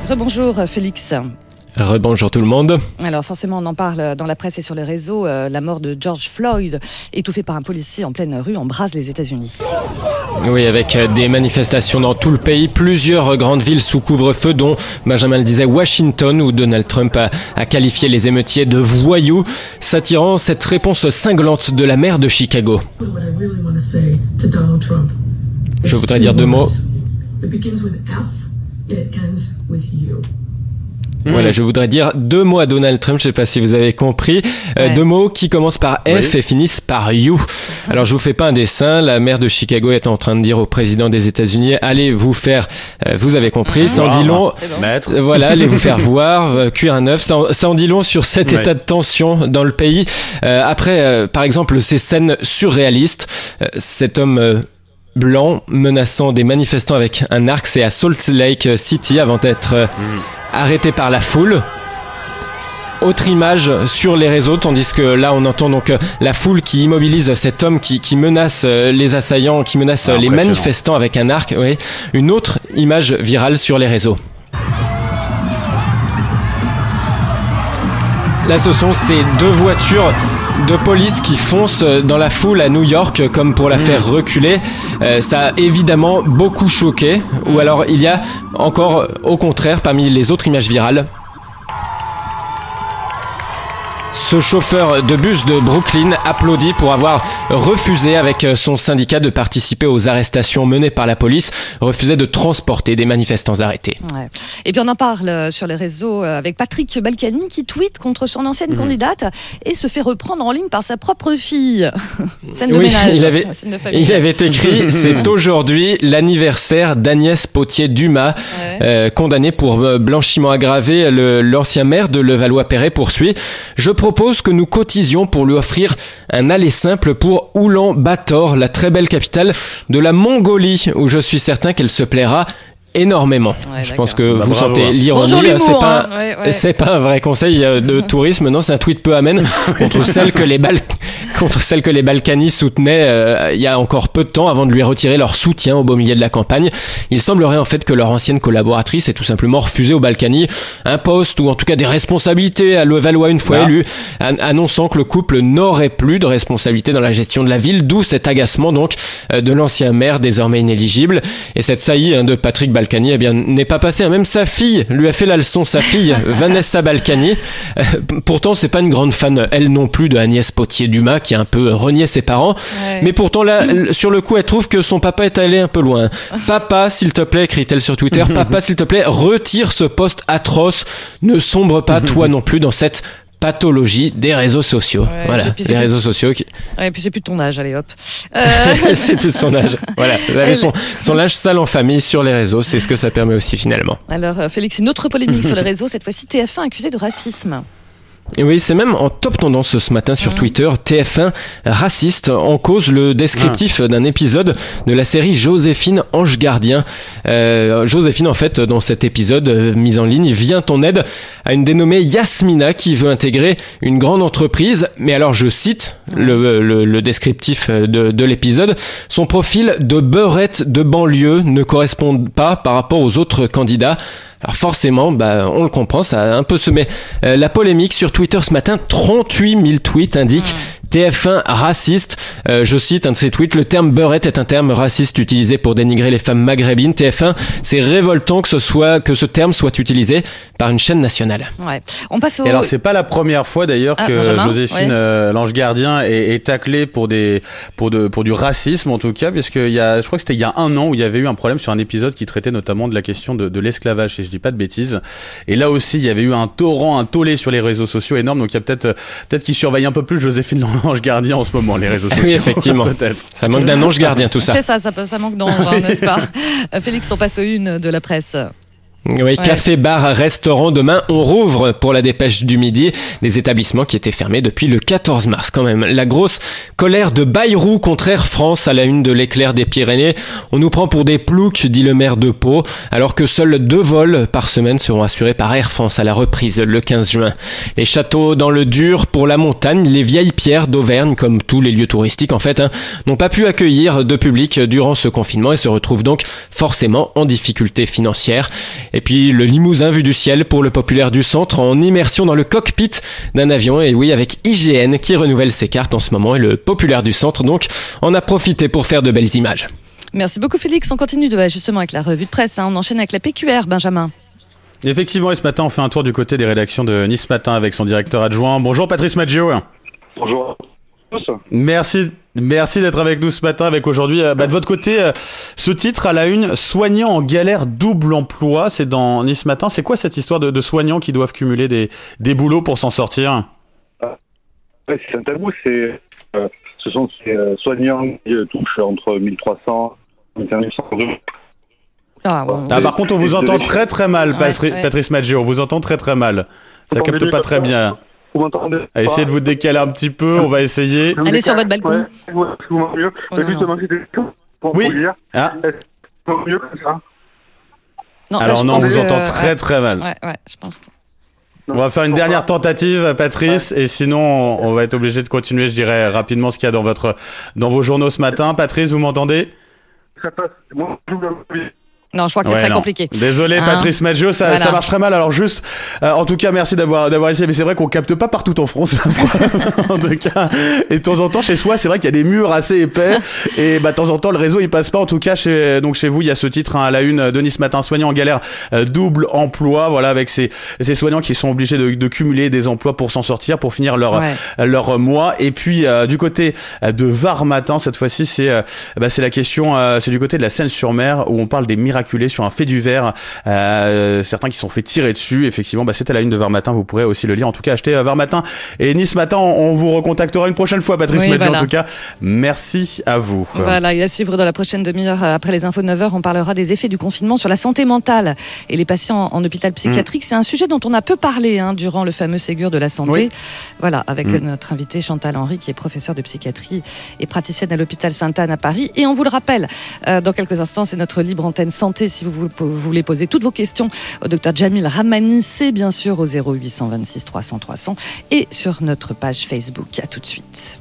Rebonjour Félix. Rebonjour tout le monde. Alors forcément on en parle dans la presse et sur les réseaux, la mort de George Floyd, étouffé par un policier en pleine rue, embrase les États-Unis. Oui, avec des manifestations dans tout le pays, plusieurs grandes villes sous couvre-feu, dont Benjamin le disait, Washington, où Donald Trump a qualifié les émeutiers de voyous, s'attirant cette réponse cinglante de la maire de Chicago. Je voudrais dire deux mots. Voilà, je voudrais dire deux mots à Donald Trump, je ne sais pas si vous avez compris. Deux mots qui commencent par F et finissent par you. Alors je vous fais pas un dessin, la maire de Chicago est en train de dire au président des États-Unis, allez vous faire, vous avez compris, ça en dit long. Voilà, allez vous faire voir, cuire un œuf, ça en dit long sur cet état de tension dans le pays. Après, par exemple, ces scènes surréalistes, cet homme blanc menaçant des manifestants avec un arc, c'est à Salt Lake City avant d'être arrêté par la foule. Autre image sur les réseaux, tandis que là on entend donc la foule qui immobilise cet homme qui menace les assaillants, qui menace les manifestants avec un arc. Oui. Une autre image virale sur les réseaux. Là ce sont ces deux voitures de police qui foncent dans la foule à New York comme pour la faire reculer. Ça a évidemment beaucoup choqué. Ou alors il y a encore au contraire parmi les autres images virales ce chauffeur de bus de Brooklyn applaudi pour avoir refusé avec son syndicat de participer aux arrestations menées par la police, refusait de transporter des manifestants arrêtés. Ouais. Et puis on en parle sur les réseaux avec Patrick Balkany qui tweete contre son ancienne candidate et se fait reprendre en ligne par sa propre fille. Scène de ménage. Il avait écrit « C'est aujourd'hui l'anniversaire d'Agnès Potier-Dumas, condamnée pour blanchiment aggravé. L'ancien maire de Levallois-Perret poursuit. Je propose que nous cotisions pour lui offrir un aller simple pour Oulan-Bator, la très belle capitale de la Mongolie, où je suis certain qu'elle se plaira énormément. Je pense que vous sentez l'ironie. C'est pas un vrai conseil de tourisme, non, c'est un tweet peu amène contre celle que les Balkany soutenaient il y a encore peu de temps avant de lui retirer leur soutien au beau milieu de la campagne. Il semblerait en fait que leur ancienne collaboratrice ait tout simplement refusé aux Balkany un poste ou en tout cas des responsabilités à Levallois une fois élu, annonçant que le couple n'aurait plus de responsabilité dans la gestion de la ville, d'où cet agacement donc de l'ancien maire désormais inéligible. Et cette saillie de Patrick Balkany n'est pas passée. Même sa fille lui a fait la leçon, sa fille Vanessa Balkany. Pourtant c'est pas une grande fan elle non plus de Agnès Potier-Dumas qui a un peu renié ses parents. Mais pourtant là sur le coup elle trouve que son papa est allé un peu loin. Papa s'il te plaît, écrit-elle sur Twitter, papa s'il te plaît retire ce post atroce, ne sombre pas toi non plus dans cette pathologie des réseaux sociaux. Voilà, les réseaux sociaux qui... et puis c'est plus de ton âge, allez hop. C'est plus de son âge. Voilà, son âge sale en famille sur les réseaux, c'est ce que ça permet aussi finalement. Alors Félix, une autre polémique sur les réseaux, cette fois-ci TF1 accusé de racisme. Et oui, c'est même en top tendance ce matin sur Twitter, TF1 raciste, en cause le descriptif d'un épisode de la série Joséphine Ange Gardien. Joséphine, en fait, dans cet épisode mis en ligne, vient en aide à une dénommée Yasmina qui veut intégrer une grande entreprise. Mais alors, je cite le descriptif de l'épisode, son profil de beurette de banlieue ne correspond pas par rapport aux autres candidats. Alors forcément, on le comprend, ça a un peu semé la polémique sur Twitter ce matin. 38 000 tweets indiquent TF1 raciste. Je cite un de ces tweets, le terme beurette est un terme raciste utilisé pour dénigrer les femmes maghrébines. TF1, c'est révoltant que ce terme soit utilisé par une chaîne nationale. Ouais. On passe au... Et alors c'est pas la première fois d'ailleurs que Joséphine l'Ange Gardien est taclée pour du racisme en tout cas, puisque je crois que c'était il y a un an où il y avait eu un problème sur un épisode qui traitait notamment de la question de l'esclavage, si je dis pas de bêtises. Et là aussi il y avait eu un tollé sur les réseaux sociaux énorme, donc il y a peut-être qu'ils surveillent un peu plus Joséphine l'Ange Gardien en ce moment, les réseaux sociaux. Oui, effectivement. Peut-être. Ça manque d'un ange gardien tout ça. C'est ça manque d'ange, n'est-ce pas? Félix, on passe aux unes de la presse. Oui, café, bar, restaurant, demain on rouvre pour la dépêche du midi, des établissements qui étaient fermés depuis le 14 mars quand même. La grosse colère de Bayrou contre Air France à la une de l'Éclair des Pyrénées. On nous prend pour des ploucs, dit le maire de Pau, alors que seuls 2 vols par semaine seront assurés par Air France à la reprise le 15 juin. Les châteaux dans le dur pour la montagne, les vieilles pierres d'Auvergne, comme tous les lieux touristiques en fait, n'ont pas pu accueillir de public durant ce confinement et se retrouvent donc forcément en difficulté financière. Et puis le Limousin vu du ciel pour le Populaire du Centre en immersion dans le cockpit d'un avion. Et oui, avec IGN qui renouvelle ses cartes en ce moment et le Populaire du Centre donc en a profité pour faire de belles images. Merci beaucoup Félix, on continue justement avec la revue de presse, on enchaîne avec la PQR, Benjamin. Effectivement, et ce matin on fait un tour du côté des rédactions de Nice Matin avec son directeur adjoint. Bonjour Patrice Maggio. Bonjour à tous. Merci d'être avec nous ce matin, avec aujourd'hui, de votre côté, ce titre à la une, soignants en galère double emploi, c'est dans Nice Matin. C'est quoi cette histoire de soignants qui doivent cumuler des boulots pour s'en sortir ? C'est un tabou, ce sont ces soignants qui touchent entre 1300 et 1500 euros. Par contre, on vous entend très très mal, Patrice Maggio, on vous entend très très mal. Ça capte pas très bien. Vous m'entendez ? Essayez de vous décaler un petit peu, on va essayer. Allez sur votre balcon. Vous m'entendez mieux ? Justement, c'était pour vous dire. Est-ce mieux comme ça ? Alors non, on vous entend très très mal. Ouais, je pense. On va faire une dernière tentative, Patrice, et sinon on va être obligé de continuer, je dirais, rapidement ce qu'il y a dans vos journaux ce matin. Patrice, vous m'entendez ? Non, je crois que c'est très compliqué. Désolé, Patrice Maggio, ça marche très mal. Alors juste, en tout cas, merci d'avoir essayé. Mais c'est vrai qu'on capte pas partout en France, en tout cas. Et de temps en temps, chez soi, c'est vrai qu'il y a des murs assez épais. Et de temps en temps, le réseau, il passe pas. En tout cas, chez vous, il y a ce titre à la une de Nice Matin, soignants en galère, double emploi. Voilà, avec ces soignants qui sont obligés de cumuler des emplois pour s'en sortir, pour finir leur mois. Et puis, du côté de Var Matin, cette fois-ci, c'est la question, c'est du côté de la Seine-sur-Mer où on parle des miracles sur un fait divers, certains qui se sont fait tirer dessus. Effectivement, c'est à la une de Var Matin, vous pourrez aussi le lire. En tout cas, achetez Var Matin et Nice Matin, on vous recontactera une prochaine fois, Patrice Maggio. En tout cas, merci à vous. Voilà, et à suivre dans la prochaine demi-heure, après les infos de 9h, on parlera des effets du confinement sur la santé mentale et les patients en hôpital psychiatrique. C'est un sujet dont on a peu parlé durant le fameux Ségur de la santé. Oui. Voilà, avec notre invitée Chantal Henry, qui est professeure de psychiatrie et praticienne à l'hôpital Sainte-Anne à Paris. Et on vous le rappelle, dans quelques instants, c'est notre libre antenne santé. Si vous voulez poser toutes vos questions au docteur Jamil Ramani, c'est bien sûr au 0826 300 300 et sur notre page Facebook. À tout de suite.